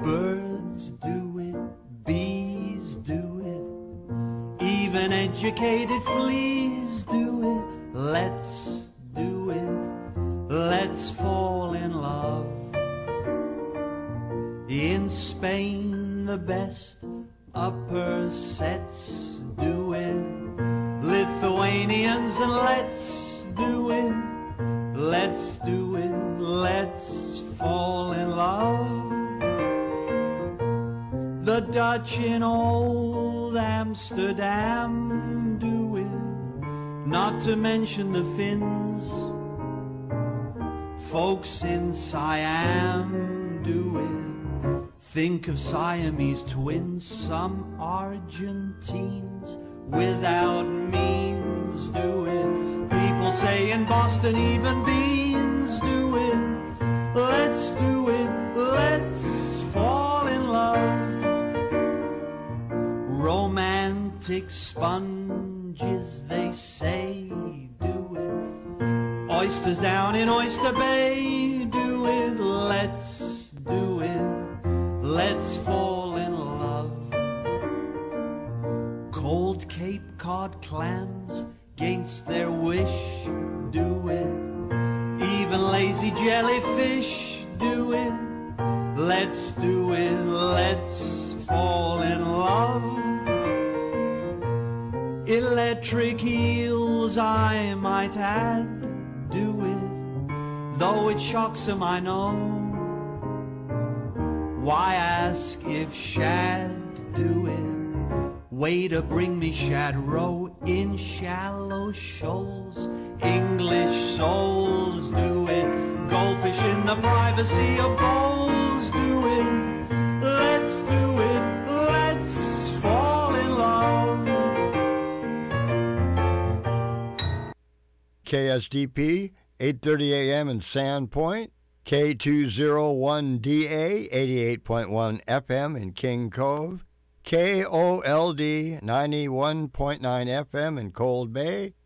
Birds do it, bees do it, even educated fleas do it. Let's do it, let's fall in love. In Spain the best upper sets do it, Lithuanians, and let's do it, let's do it, let's fall in love. The Dutch in old Amsterdam do it, not to mention the Finns. Folks in Siam do it. Think of Siamese twins. Some Argentines without means do it. People say in Boston even beans do it. Let's do it, let's fall in love. Romantic sponges, they say, do it. Oysters down in Oyster Bay, do it. Let's do it, let's fall in love. Cold Cape Cod clams, gainst their wish, do it. Even lazy jellyfish, do it. Let's do it, let's fall in love. Electric eels, I might add, do it, though it shocks them, I know. Why ask if shad do it? Way to bring me shad roe in shallow shoals. English souls do it, goldfish in the privacy of bowls do it. Let's do it, let's fall in love. KSDP, 8:30 a.m. in Sandpoint, K201DA, 88.1 FM in King Cove, KOLD, 91.9 FM in Cold Bay,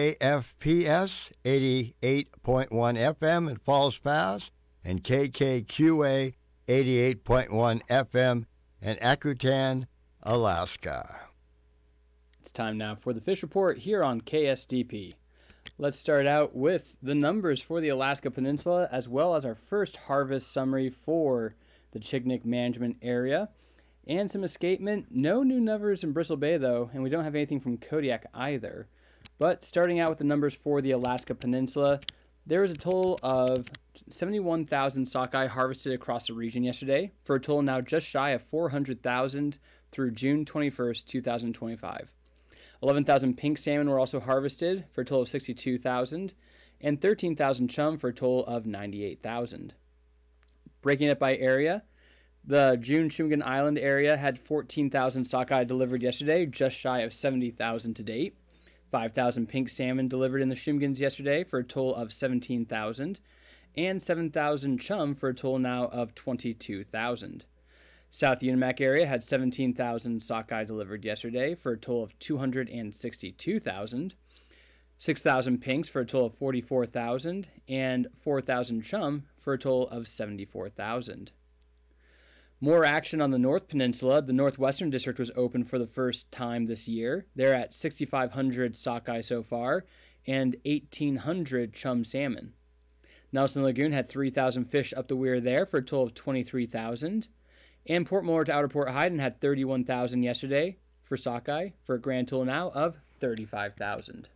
KFPS, 88.1 FM in Falls Pass, and KKQA, 88.1 FM in Akutan, Alaska. It's time now for the Fish Report here on KSDP. Let's start out with the numbers for the Alaska Peninsula, as well as our first harvest summary for the Chignik Management Area. And some escapement. No new numbers in Bristol Bay, though, and we don't have anything from Kodiak either. But starting out with the numbers for the Alaska Peninsula, there was a total of 71,000 sockeye harvested across the region yesterday, for a total now just shy of 400,000 through June 21st, 2025. 11,000 pink salmon were also harvested for a total of 62,000, and 13,000 chum for a total of 98,000. Breaking it by area, the June Shumgan Island area had 14,000 sockeye delivered yesterday, just shy of 70,000 to date. 5,000 pink salmon delivered in the Shumgans yesterday for a total of 17,000, and 7,000 chum for a total now of 22,000. South Unimak area had 17,000 sockeye delivered yesterday for a total of 262,000, 6,000 pinks for a total of 44,000, and 4,000 chum for a total of 74,000. More action on the North Peninsula. The Northwestern District was open for the first time this year. They're at 6,500 sockeye so far and 1,800 chum salmon. Nelson Lagoon had 3,000 fish up the weir there for a total of 23,000. And Port Moore to Outer Port Hyden had 31,000 yesterday for sockeye, for a grand total now of 35,000.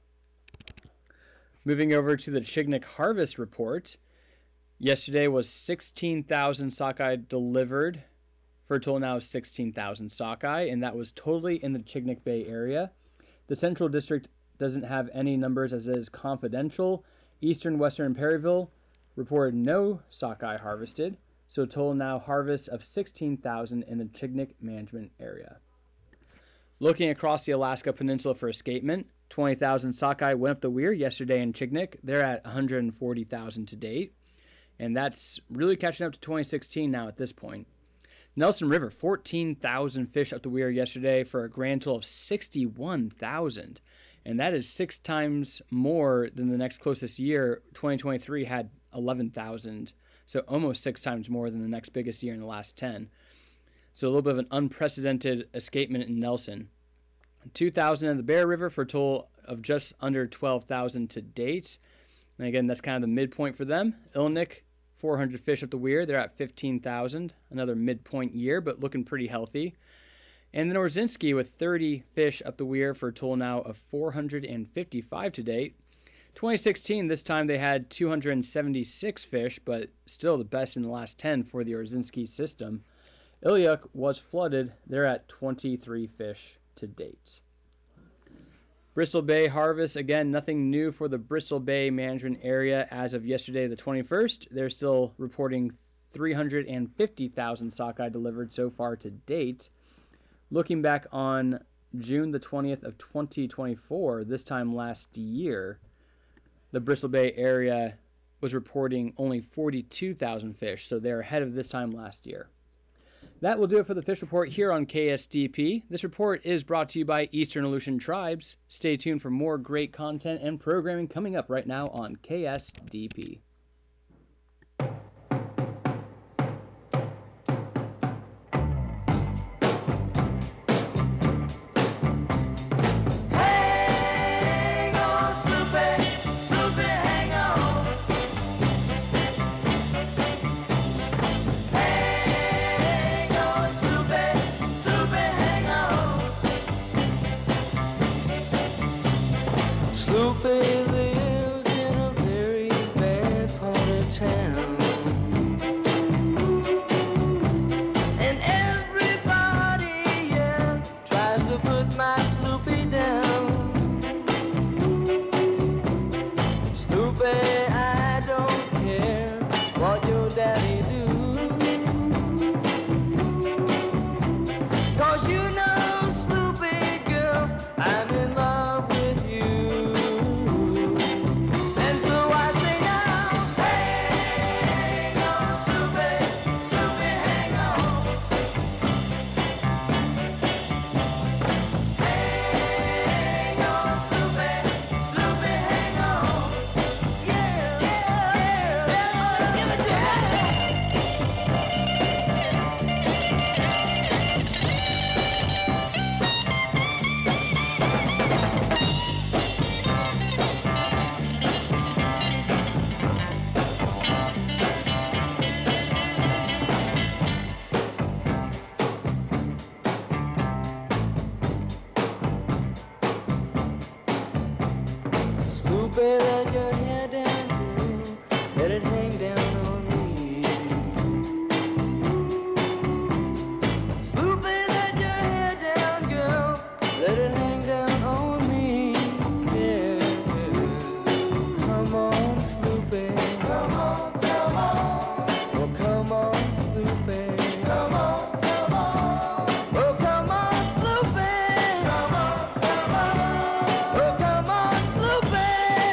Moving over to the Chignik Harvest Report. Yesterday was 16,000 sockeye delivered for a total now of 16,000 sockeye, and that was totally in the Chignik Bay area. The Central District doesn't have any numbers as it is confidential. Eastern, Western, and Perryville reported no sockeye harvested. So a total now harvest of 16,000 in the Chignik Management Area. Looking across the Alaska Peninsula for escapement, 20,000 sockeye went up the weir yesterday in Chignik. They're at 140,000 to date. And that's really catching up to 2016 now at this point. Nelson River, 14,000 fish up the weir yesterday for a grand total of 61,000. And that is 6 times more than the next closest year. 2023 had 11,000. So almost 6 times more than the next biggest year in the last 10. So a little bit of an unprecedented escapement in Nelson. 2,000 in the Bear River for a total of just under 12,000 to date. And again, that's kind of the midpoint for them. Ilnik, 400 fish up the weir. They're at 15,000. Another midpoint year, but looking pretty healthy. And then Orzinski with 30 fish up the weir for a total now of 455 to date. 2016, this time they had 276 fish, but still the best in the last 10 for the Orzinski system. Ilyuk was flooded. They're at 23 fish to date. Bristol Bay harvest, again, nothing new for the Bristol Bay management area as of yesterday, the 21st. They're still reporting 350,000 sockeye delivered so far to date. Looking back on June the 20th of 2024, this time last year, the Bristol Bay area was reporting only 42,000 fish, so they're ahead of this time last year. That will do it for the Fish Report here on KSDP. This report is brought to you by Eastern Aleutian Tribes. Stay tuned for more great content and programming coming up right now on KSDP. Sloopy lives in a very bad part of town, and everybody, yeah, tries to put my Sloopy down. Sloopy, I don't care what your daddy do, 'cause you know, Sloopy girl, I'm in love with you. Let your hair down, girl. Let it hang down on me. Sloopy, let your hair down, girl. Let it hang down on me. Yeah. Come on, Sloopy. Come on, come on. Oh, come on, Sloopy. Come on, come on. Oh, come on, Sloopy. Come on, come on. Oh, come on, Sloopy.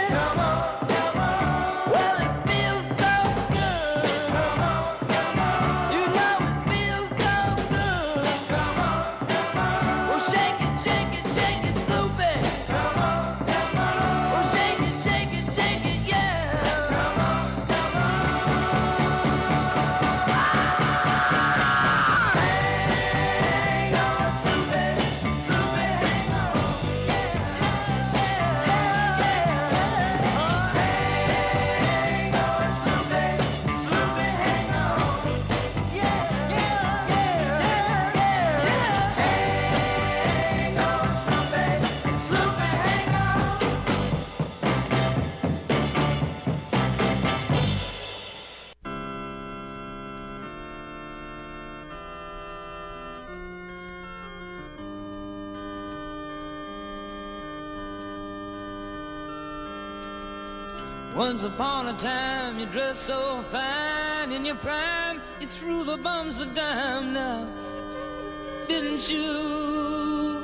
Once upon a time, you dressed so fine. In your prime, you threw the bums a dime now, didn't you?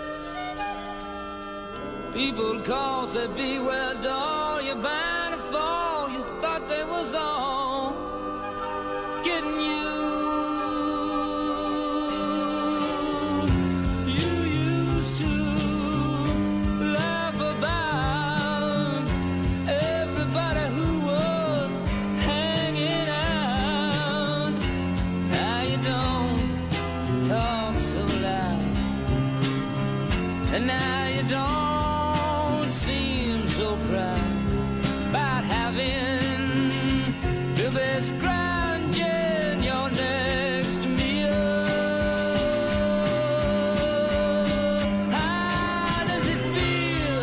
People call, say, beware, doll, you're bound to fall. You thought they was all getting you. cry about having the best ground gin you're next to me. How does it feel?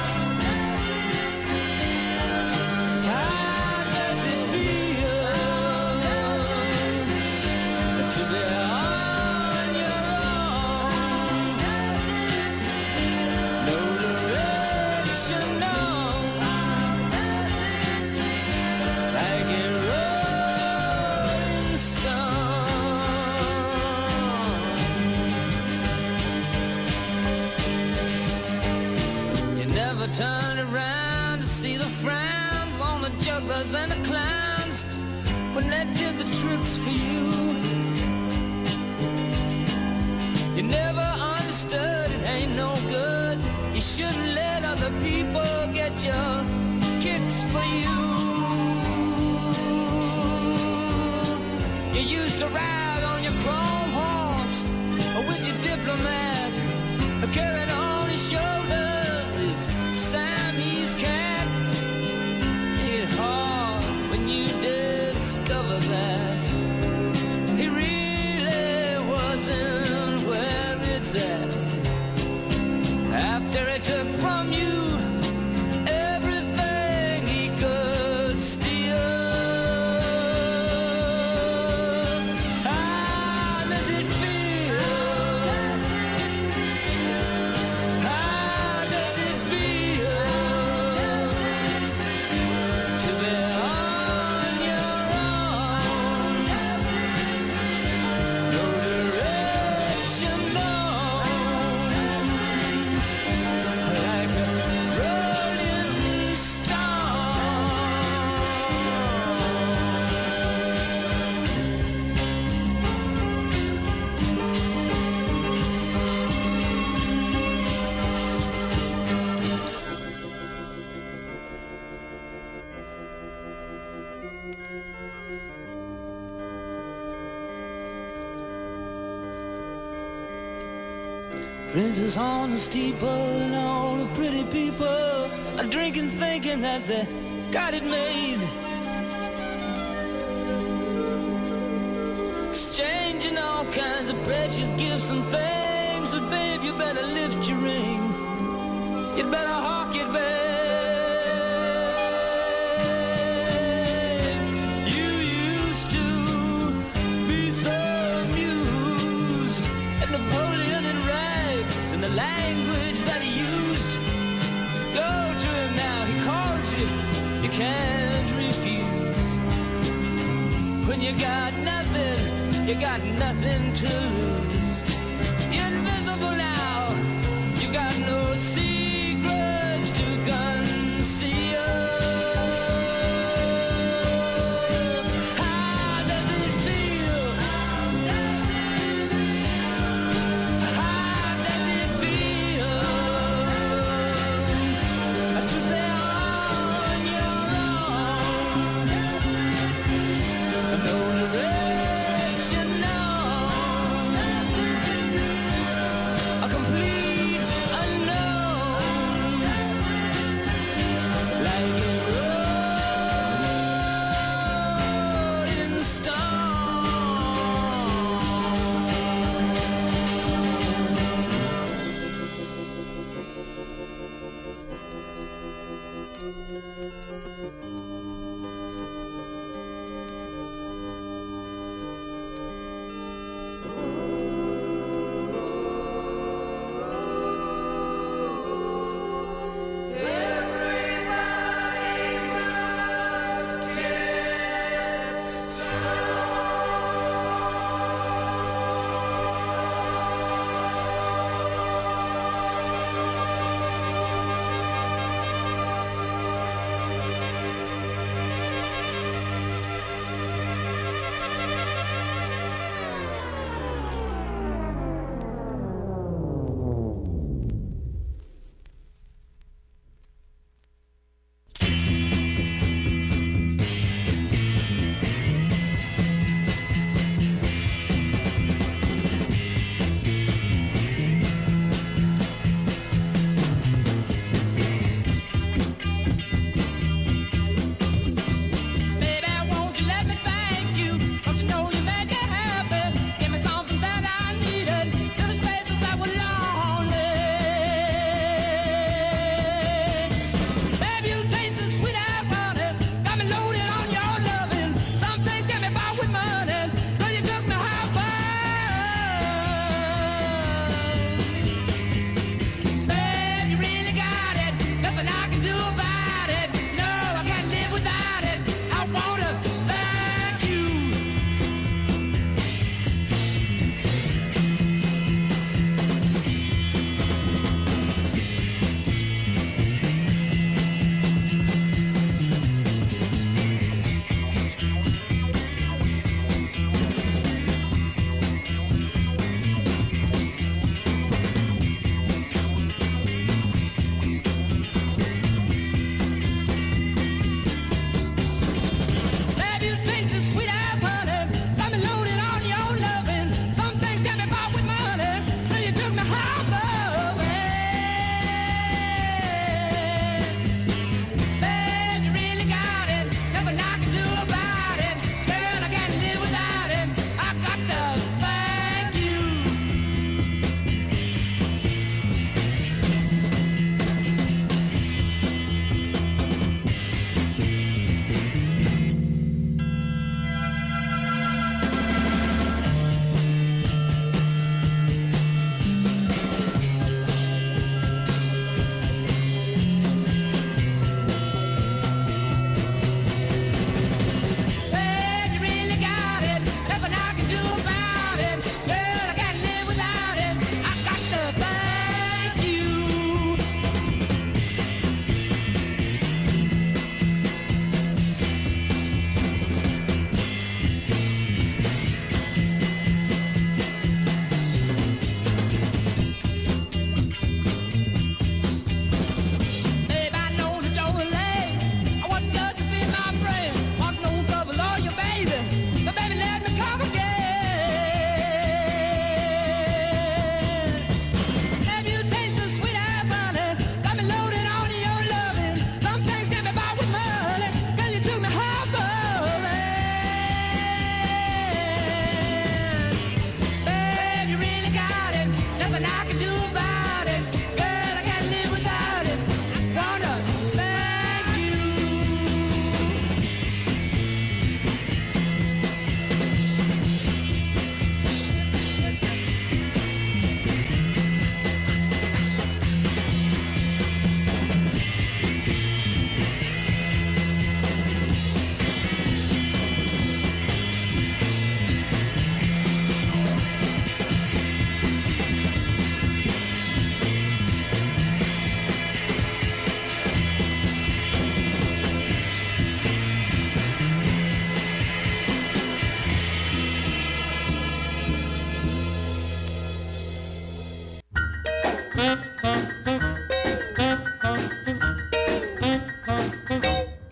How does it feel to be on your own? No direction, no. Like a rolling stone. You never turn around to see the frowns on the jugglers and the clowns when they did the tricks for you. You never understood it ain't no good. You shouldn't let other people get your kicks for you. You used to ride on your chrome horse with your diplomat carrying on his shoulders his Siamese cat. It hard when you discover that he really wasn't where it's at. After he took from you everything he could steal. How does it feel? How does it feel to be on your own? No direction, no. Like a rolling stone. Princess on the steeple and all the pretty people are drinking thinking that they got it made. Exchanging all kinds of precious gifts and things. But babe, you better lift your ring. You better hawk it, babe. You used to be so amused at Napoleon and rags and the language that he used. Go to him now, he called you. You can't refuse. When you got nothing, you got nothing to lose. You're invisible now. You got no secrets to conceal. How does it feel? How does it feel to be on your own? No direction, no.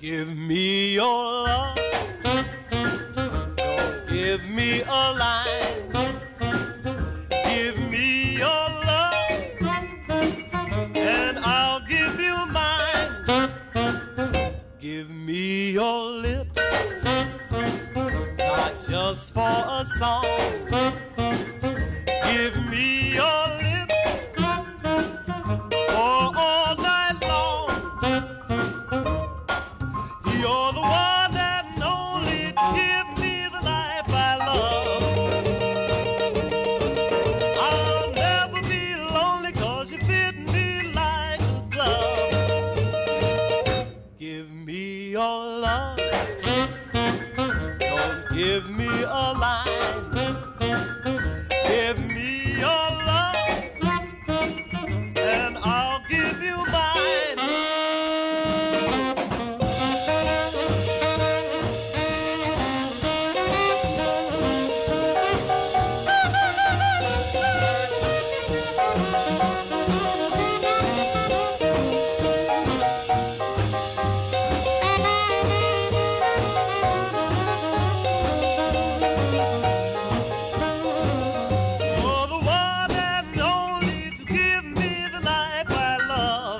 Give me your love. Don't give me a line. Give me your love, and I'll give you mine. Give me your lips, not just for a song. Give me your lips for all night long. You're the one and only to give me the life I love. I'll never be lonely 'cause you fit me like a glove. Give me your love. Don't give me a line. Give me your love, and I'll give you mine. You're the one and only to give me the life I love.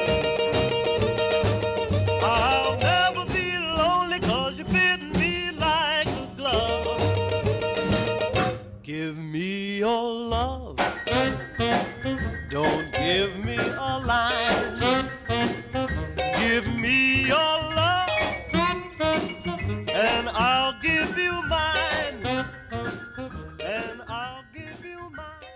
I'll never be lonely 'cause you fit me like a glove. Give me your love. Don't give me a line. Give me your love, and I'll give you mine. And I'll give you mine.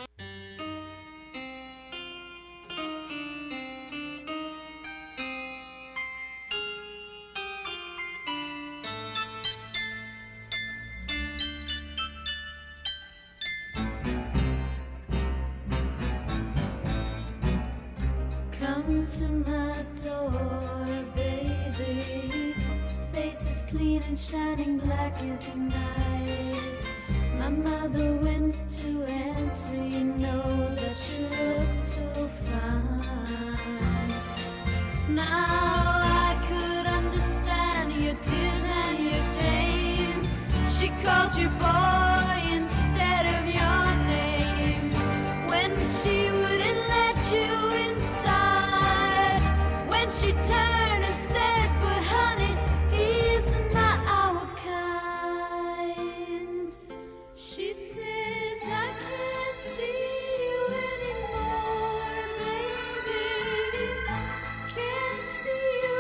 Come to my door, baby. Face is clean and shining black as night. My mother went to answer, you know that you look so fine. Now I could understand your tears and your shame. She called you boy instead of your name. When she wouldn't let you inside. When she turned and said, but honey, he's not our kind. She says, I can't see you anymore, baby. Can't see you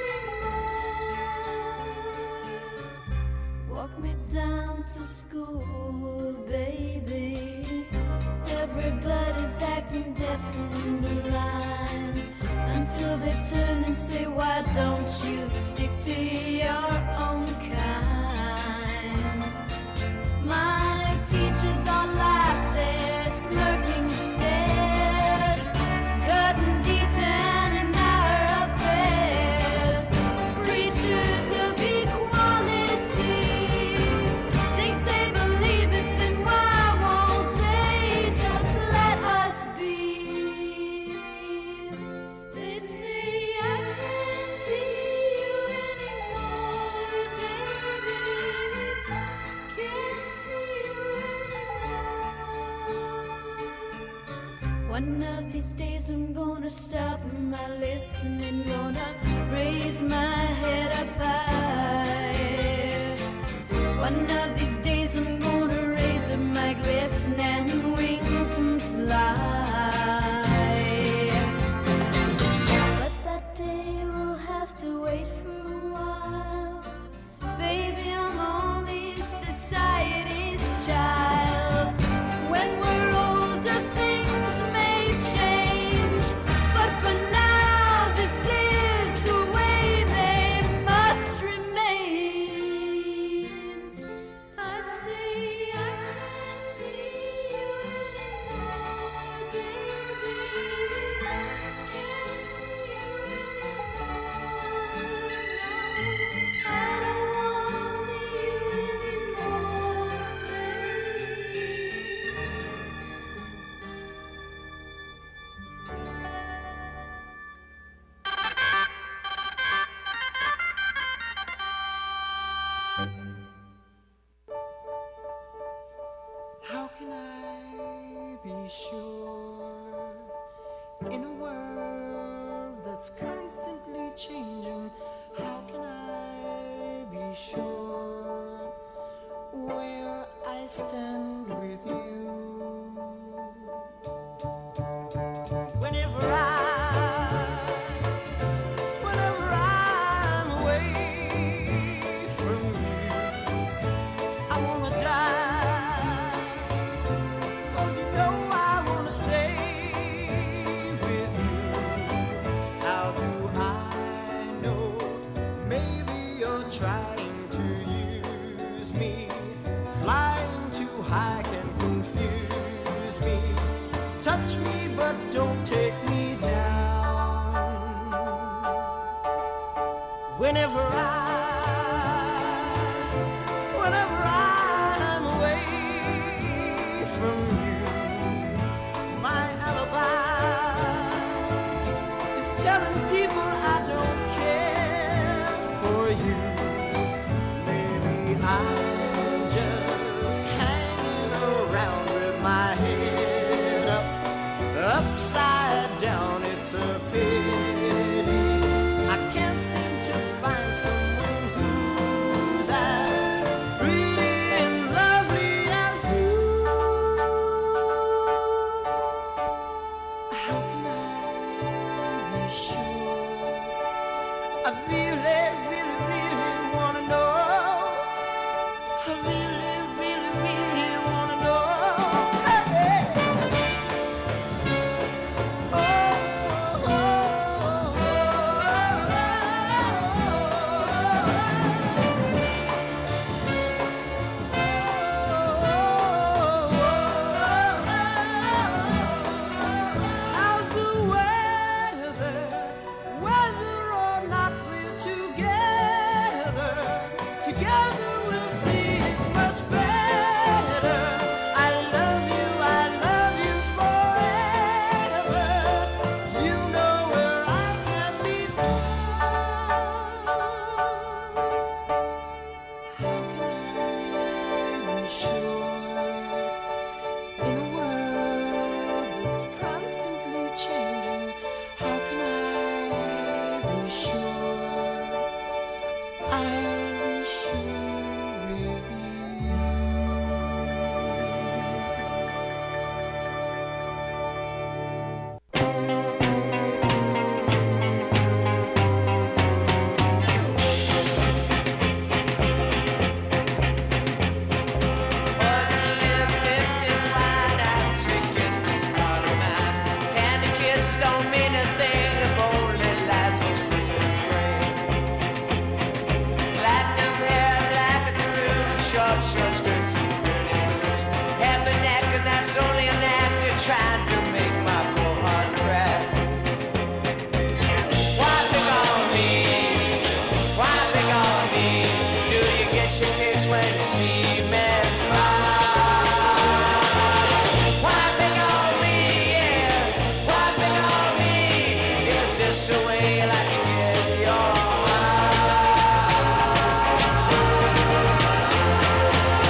anymore. Walk me down to school, baby. Everybody's acting deaf and blind until they turn and say, why don't you stick to your own kind? My teachers all laughed, they're smirking stares, cutting deep down in our affairs. Preachers of equality think they believe it, then why won't they just let us be? They say I can't see you anymore, baby. Can't see you anymore. One of these days I'm gonna stop my listening, gonna raise my head up high. One of these days I'm gonna raise up my glistening wings and fly. But that day will have to wait for a while. Baby, I'm only society's child. When we're older, things may change. But for now, this is the way they sure where I stand with you. Whenever I'm away from you, I wanna die, 'cause you know I wanna stay with you. How do I know? Maybe you're trying to use me. Flying too high can confuse me. Touch me, but don't take me down. Whenever I'm away from you, my alibi is telling people I don't care for you. Maybe I'm just hanging around with my head up, upside down. It's a pity I can't seem to find someone who's as pretty and lovely as you. How can I be sure? I really, really, really wanna know. I really, really, really wanna know. Hey. Oh, oh, oh, how's the weather? Whether or not we're together, together we'll see it much better. I love you forever. You know where I can be found. How can I be sure in a world that's constantly changing? How can I be sure? I'll be sure with you. Poison lips dipped in wine-eyed chickens, heart of mine. Candy kisses don't mean a thing if only Laszlo's kisses ring. Platinum hair, black at the roots, short skirts and dirty boots. Heavy neck, and that's only an actor trying to make my poor heart cry. Why pick on me? Why pick on me? Do you get your kicks when you see me cry? Why pick on me? Yeah. Why pick on me? Is this the way you like to get your high?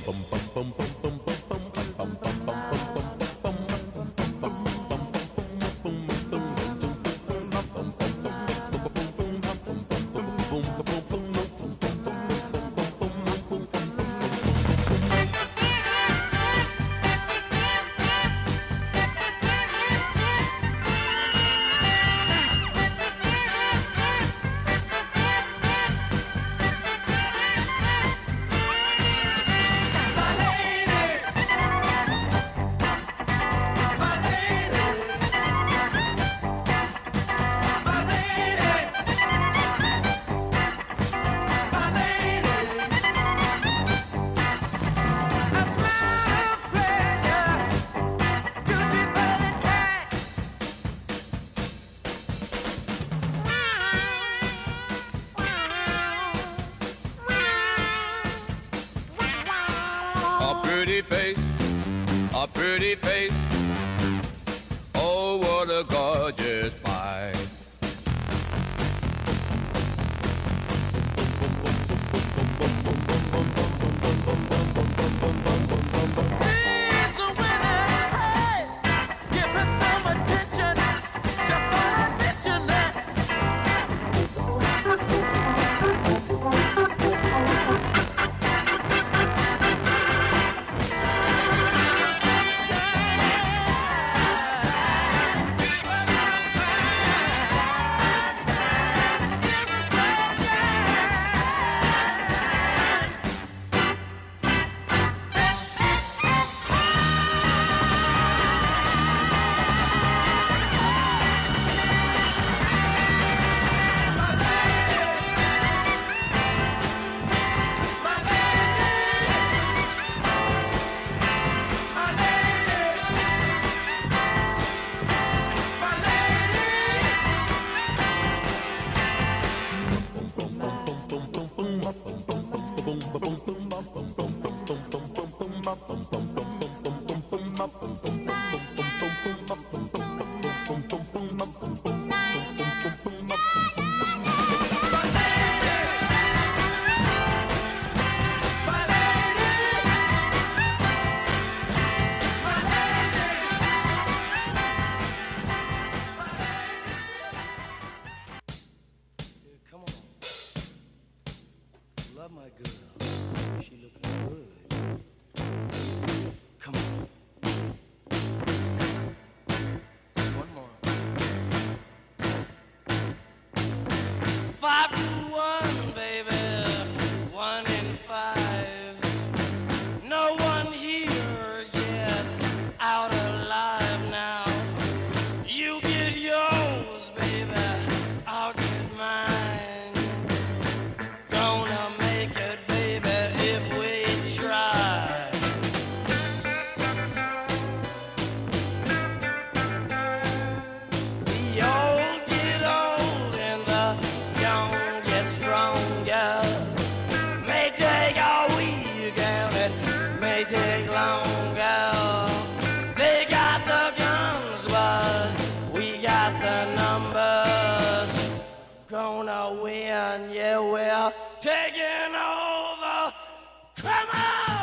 A pretty face, oh what a gorgeous fight. Love my girl. She looking good. Come on. One more. 5 to 1, baby. 1 in 5. No one here gets out alive now. You get yours, baby. I'll get mine. Gonna make it, baby, if we try. The old get old and the young get stronger. May take a week and it may take longer. They got the guns, but we got the numbers. Gonna win, yeah, we're taking over. Come on!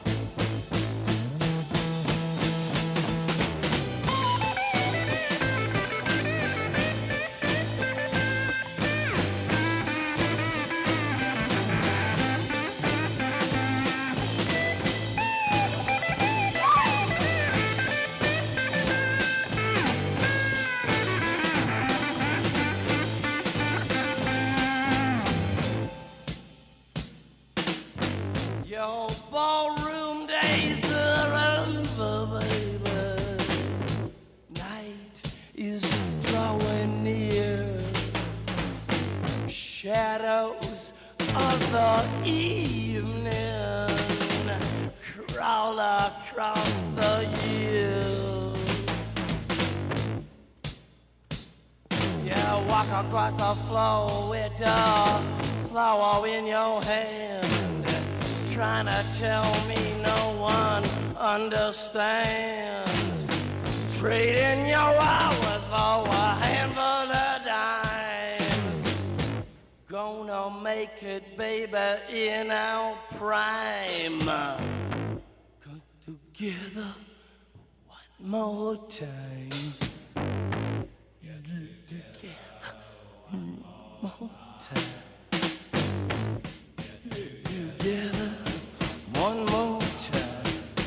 Your ballroom days are over, baby. Night is drawing near. Shadows of the evening crawl across the years. You walk across the floor with a flower in your hand, trying to tell me no one understands. Trading your hours for a handful of dimes. gonna make it, baby, in our prime. Come together one more time. Get together one more time. Get together one more time.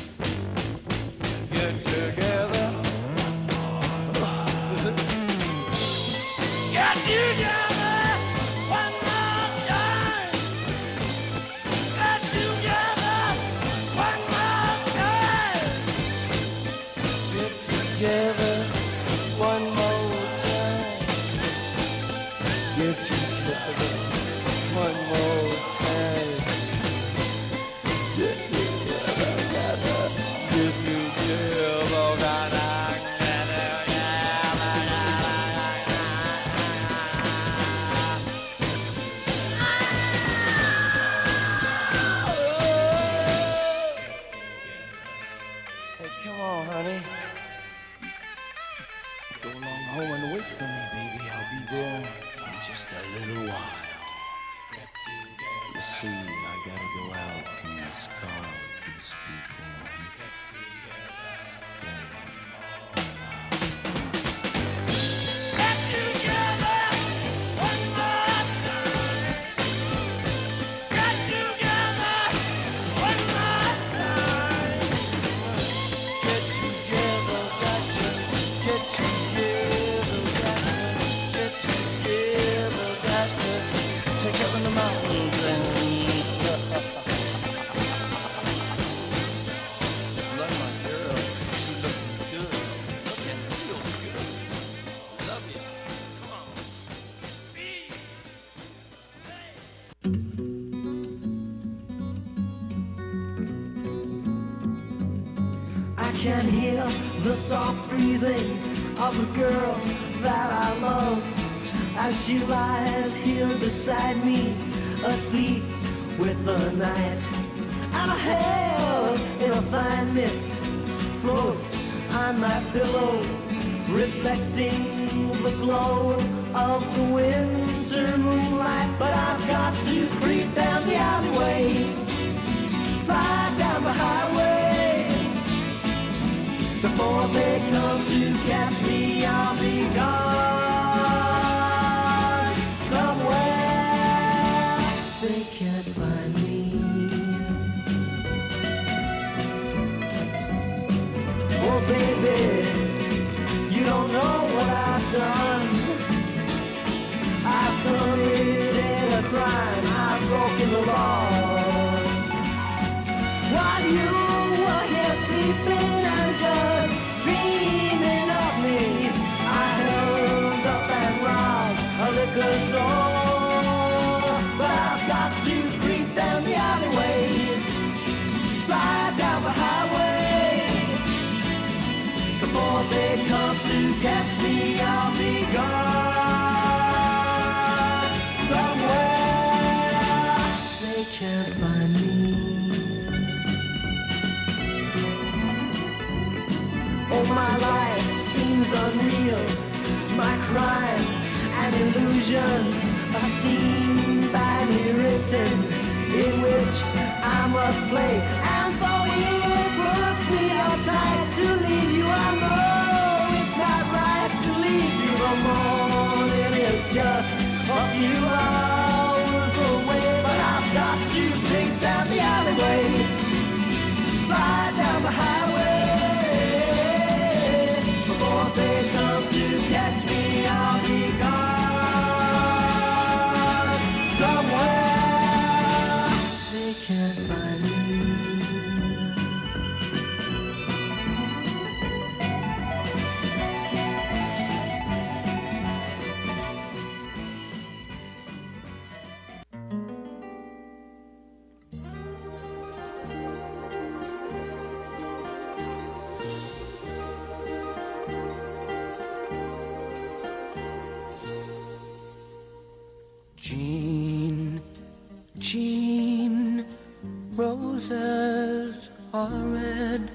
Get together. Get together one more time. Get together one more time. Get together one more time. Get together one more time. Get together, get together. Hey, come on, honey. Go along home and wait for me, baby. I'll be there in just a little while. You see, I gotta go out in this car with these people. Get together one more time. Get together one more time. Get together, got to get together, got to get together, got to take up in the mountains and love my girl. She looking good, looking real good. Love you. Come on. I can hear the soft breathing of the girl that I love as she lies here beside me, asleep with the night. And her hair in a fine mist floats on my pillow, reflecting the glow of the winter moonlight. But I've got to creep down the alleyway, fly down the highway. Before they come to catch me, I'll be gone somewhere they can't find me. Oh baby, you don't know what I've done. I've committed a crime, I've broken the law. While you were here sleeping and just dreaming of me, I held up and robbed a liquor store. But I've got to creep down the alleyway, fly down the highway. Before they come to catch me, I'll be gone somewhere they can't find me. Oh, my life seems unreal, my crime an illusion, a scene by me written, in which I must play. And though it puts me uptight to leave you, I know it's not right to leave you. The morning is just a few hours away, but I've got to creep down the alleyway, fly down the highway. Before they come to catch me, I'll be gone somewhere they can't find me. Jean, Jean, roses are red.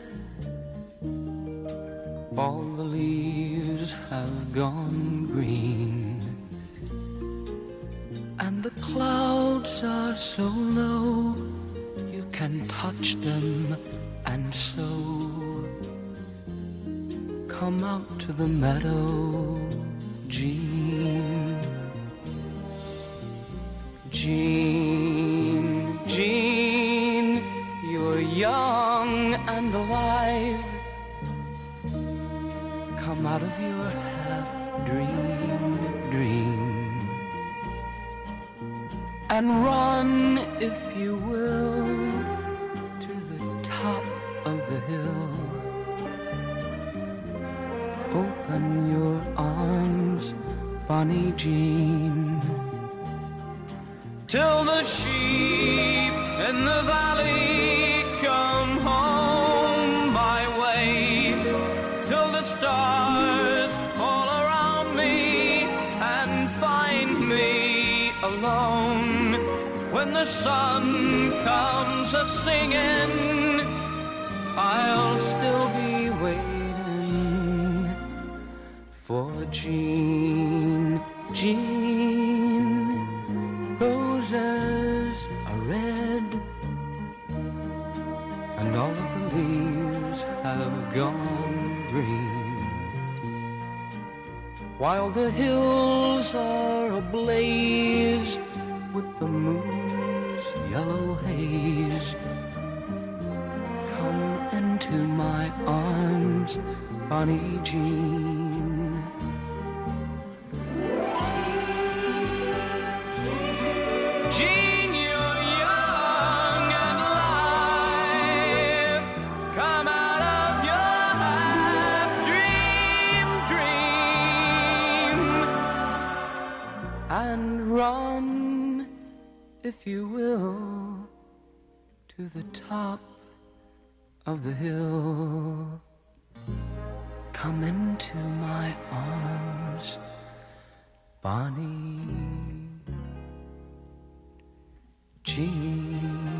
All the leaves have gone green, and the so low you can touch them, and so come out to the meadow, Jean. Jean, Jean, you're young and alive. Come out of your half-dream, and run, if you will, to the top of the hill. Open your arms, Bonnie Jean, till the sheep in the valley come home my way, till the stars fall around me and find me alone. When the sun comes a-singing, I'll still be waiting for Jean, Jean. Roses are red, and all of the leaves have gone green, while the hills are ablaze with the moon's yellow haze. Come into my arms, Bonnie Jean. Jean, you're young and alive. Come out of your half-dream, and run, if you will, to the top of the hill. Come into my arms, Bonnie Jean.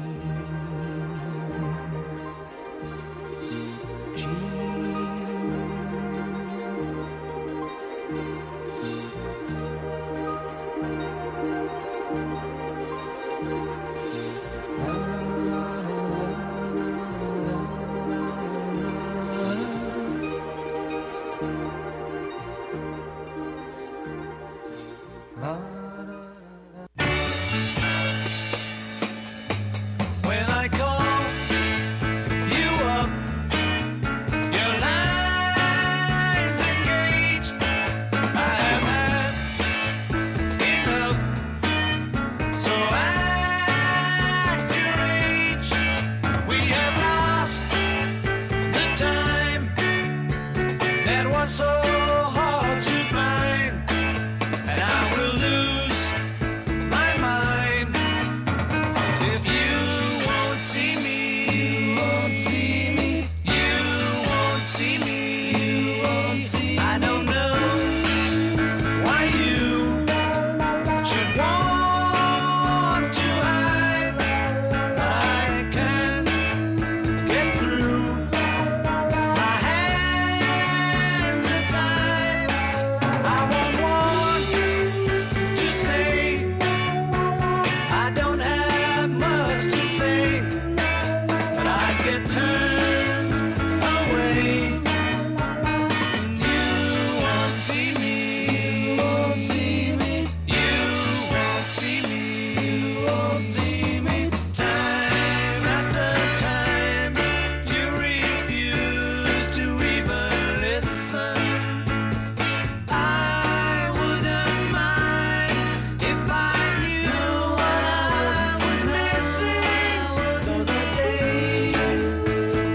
When I call you up, your line's engaged. I have had enough, so act your age. We have lost the time that was so hard to find, and I will lose my mind if you won't see me. You won't see me. You won't see me. You won't see me. I don't know why you should want to hide, but I can't get through. My hands are tied. I won't want to stay. I don't have much to say, but I get turned away. You won't see me. You won't see me. You won't see me. You won't see me. Time after time, you refuse to even listen. I wouldn't mind if I knew what I was missing. Though the days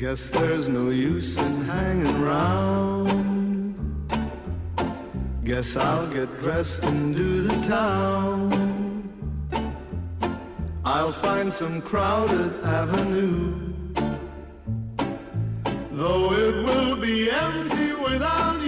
Guess there's no use in hanging round. Guess I'll get dressed and do the town. I'll find some crowded avenue, though it will be empty without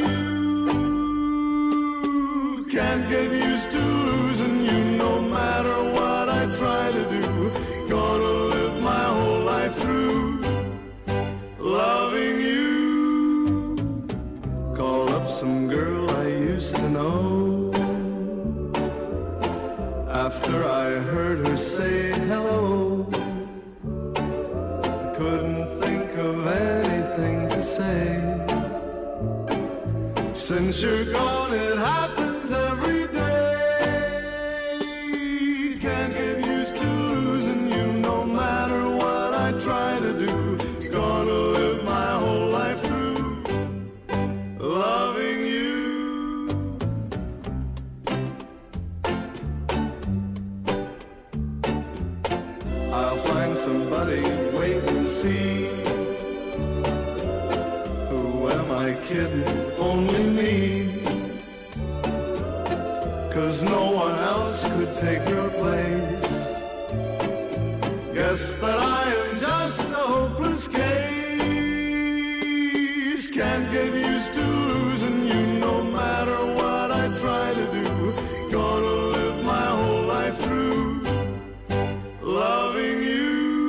you. Can't get used to losing you no matter what I try to do. Gonna live my whole life through loving you. Call up some girl I used to know. After I heard her say hello, I couldn't think of anything to say. Since you're gone, it happens every day. Can't get used to losing you no matter what I try to do. Gonna live my whole life through loving you. I'll find somebody, wait and see. Who am I kidding? Only me. 'Cause no one else could take your place. Guess that I am just a hopeless case. Can't get used to losing you no matter what I try to do. Gonna live my whole life through loving you.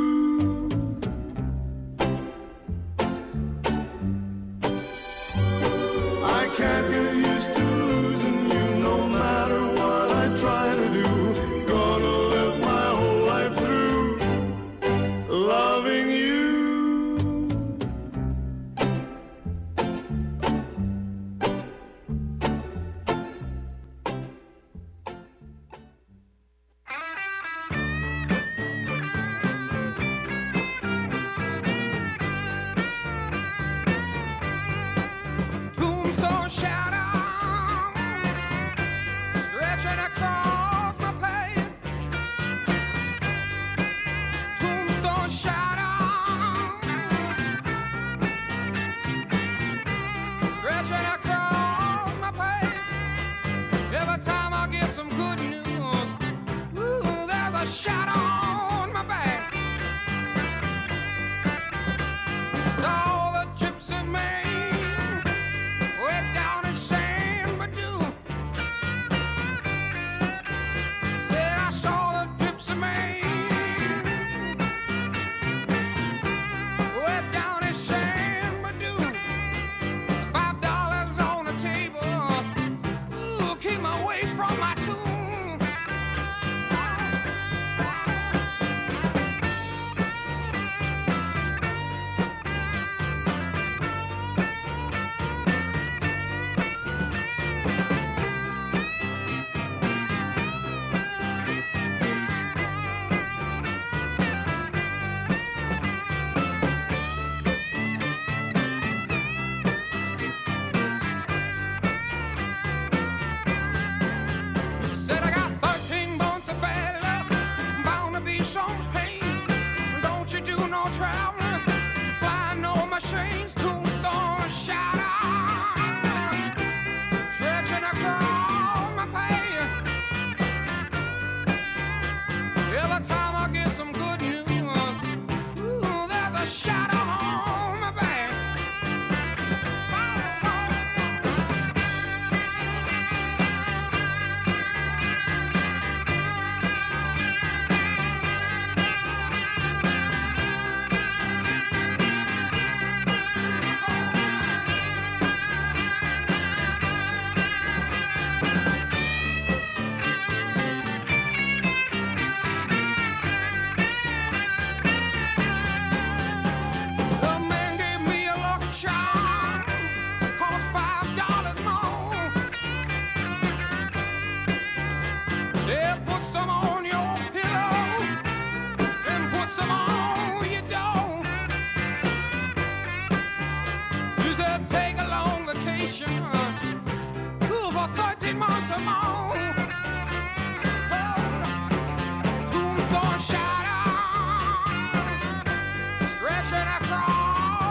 I can't get used to losing you no matter what I try to do. Gonna live my whole life through loving you. Tombstone shadow stretching across my path. Tombstone shadow stretching across my path. Every time I get some good news, ooh, there's a shadow on my back. All the gypsy man way down in San Badu. Then I saw the gypsy man way down in San Badu. $5 on the table, ooh, keep me away from my tomb. Said I got 13 months of bad luck, bound to be some pain. Don't you do no traveling, fly no machines. Tombstone shadow stretching across my path. Every time I get some good news, ooh, there's a shadow on my back. The man gave me a lucky charm, cost $5 more. Yeah, put some on your pillow and put some on your door. You said take a long vacation, cool for 13 months or more. Tombstone shadow stretching across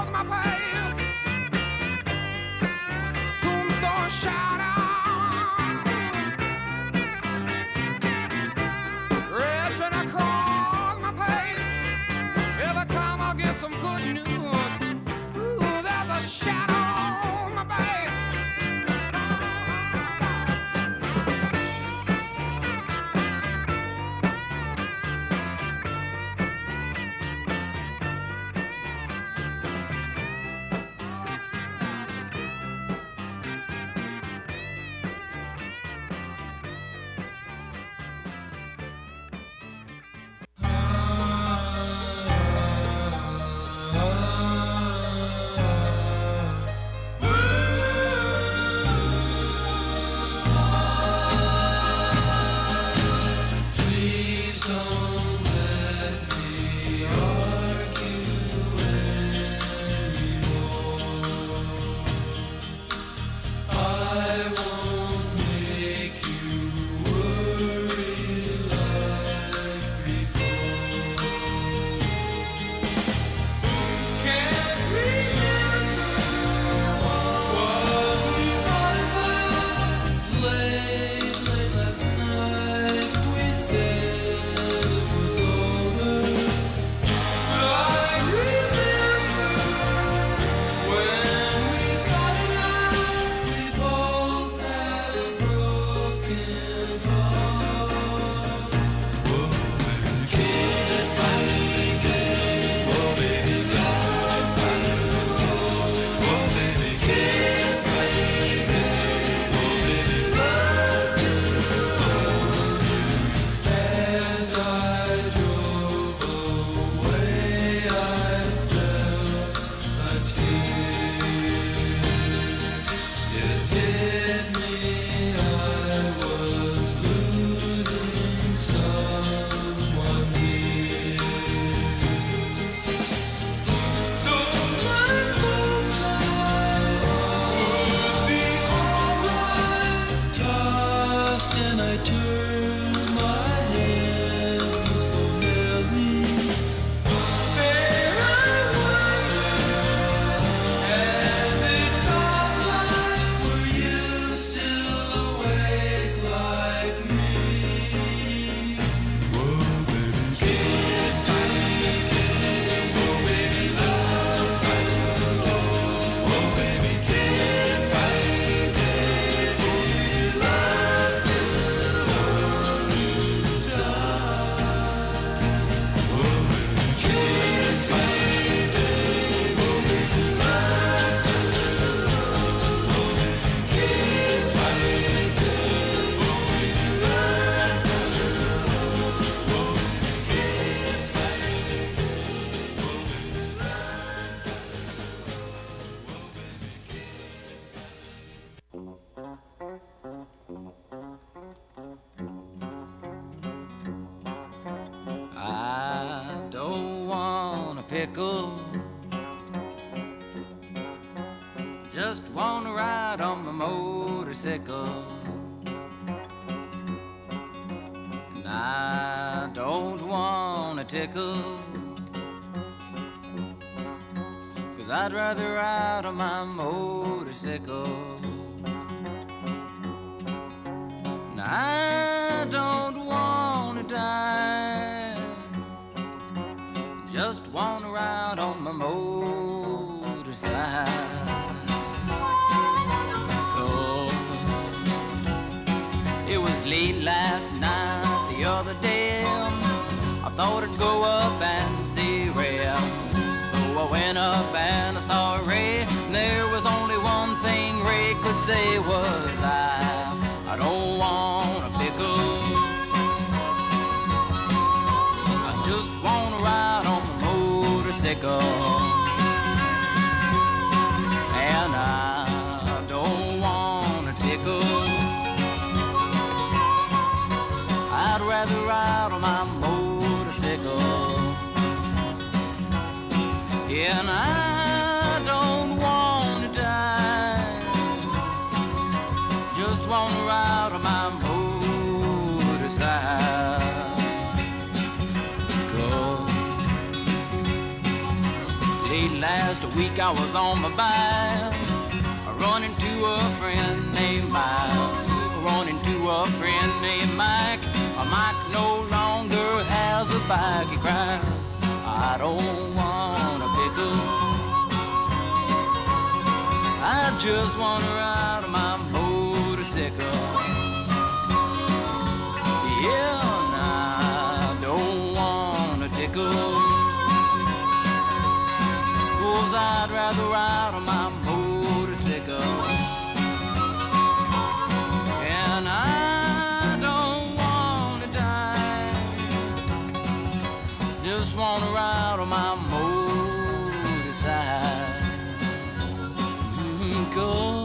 ride on my motorcycle. And I don't wanna tickle, 'cause I'd rather ride on my motorcycle. And I don't wanna die, just wanna ride on my motorcycle. It was late last night, the other day. I thought I'd go up and see Ray. So I went up and I saw Ray. And there was only one thing Ray could say was, I don't want a pickle. I just want to ride on my motorcycle. And I don't want a tickle. I'd rather ride on my motorcycle. Yeah, and I don't want to die, just want to ride on my motorcycle. Late last week I was on my bike, running to a friend named Mike. Running to a friend named Mike. Mike no longer has a bike. He cries, I don't want a pickle. I just want to ride on my motorcycle. Yeah, and I don't want a tickle, 'cause I'd rather ride on my motorcycle. And I don't want to die, just want to ride on my motorcycle.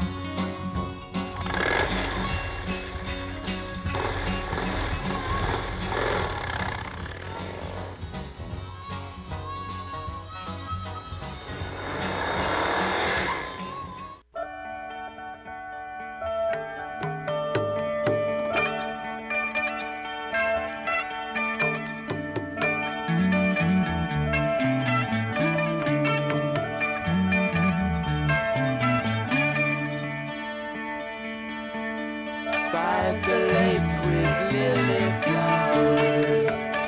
By the lake with lily flowers,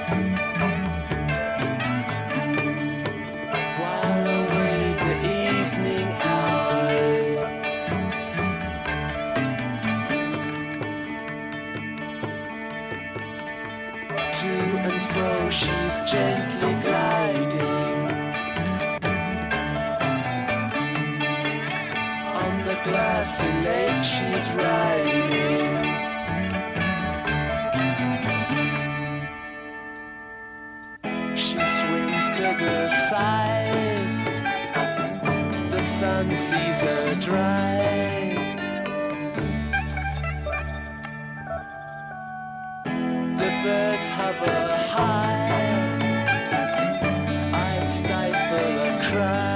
while away the evening hours. To and fro she's gently gliding on the glassy lake she's riding. She swings to the side, the sun sees her dried. The birds hover high, I'd stifle a cry.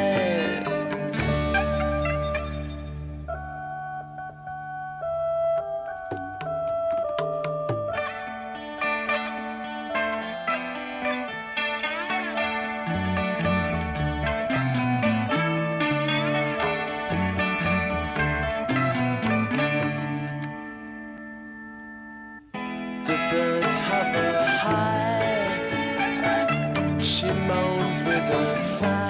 The birds hover high, she moans with a sigh.